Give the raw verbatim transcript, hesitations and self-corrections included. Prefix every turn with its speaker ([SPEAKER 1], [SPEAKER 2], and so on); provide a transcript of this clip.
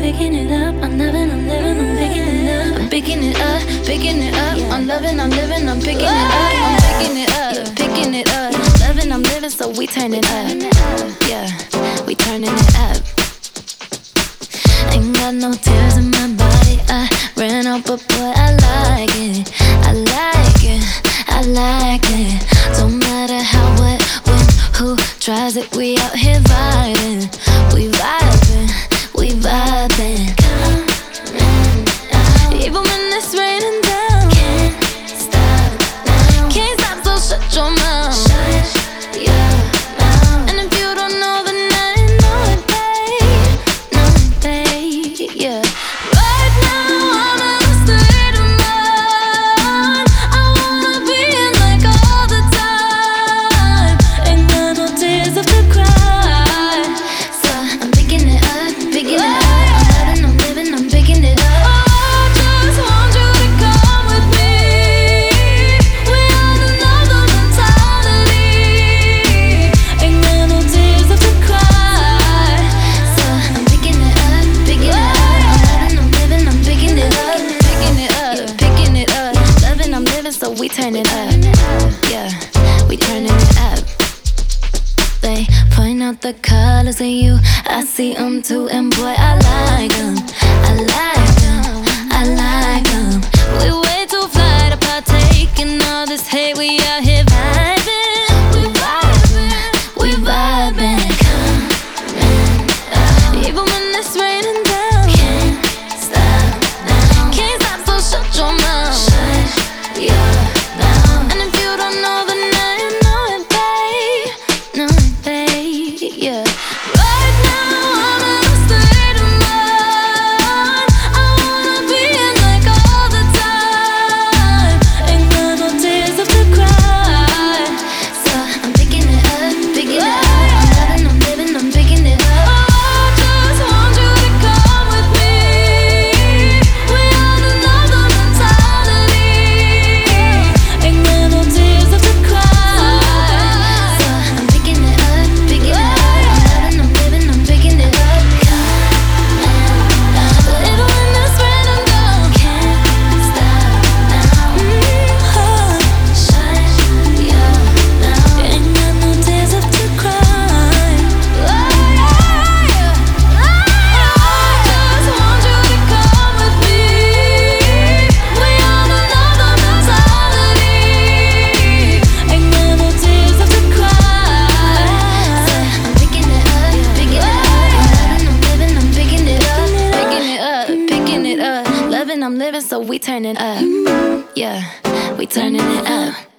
[SPEAKER 1] picking it up. I'm loving, I'm living, I'm picking it up. I'm picking it up, picking it up. I'm loving, I'm living, I'm picking it up. I'm picking it up, picking it up. Loving, I'm living, so we turn it up. Yeah, we turning it up. Ain't got no tears in my body. I ran out, but boy, I like it. I like it, I like it. Don't matter how, what, when, who tries it. We out here vibing, we vibing, we vibing. Come on, even when it's raining down. Can't stop now. Can't stop, so shut your mouth. Shut your mouth. And if you don't know, then I know it, babe. Know it, babe. Yeah. Right now I'm in a state of mind. I wanna be in like all the time. Ain't got no tears left to cry. So I'm picking it up, picking it up. I'm loving, I'm living, I'm picking it up. Oh, I just want you to come with me. We on another mentality. Ain't got no tears left to cry. So I'm picking it up, picking it up. I'm loving, I'm living, I'm picking it up, picking it up, picking it up. Loving, I'm living, so we turn it up. Yeah, we turning it up. They point out the colors of you, I see them too, and boy, I like them. I like them, I like them. We way too fly to partake in all this hate. We out here vibing, we vibing, we vibing. Come on, even when it's raining down. Can't stop now. Can't stop, so shut your mouth. Shut your mouth. And if you don't know, then I know it, babe. Know it, babe. Yeah. Right now I'm in a state of mind. I wanna be in like all the time. Ain't got no tears left to cry. So I'm picking it up, picking it up. I'm loving, I'm living, I'm picking it up. Oh, I just want you to come with me. We on another mentality. Ain't got no tears left to cry. So I'm picking it up, picking it up. I'm loving, I'm living, I'm picking it up. Even when it's raining down. Can't stop now. Mm-hmm. Shut your mouth. Ain't got no tears left to cry. I just want you to come with me. We on another mentality. Ain't got no tears left to cry. So I'm picking it up, picking it up. I'm loving, I'm living, I'm picking it up, picking it up, picking it up. Loving, I'm living, so we turn it up. Yeah, we turning it up.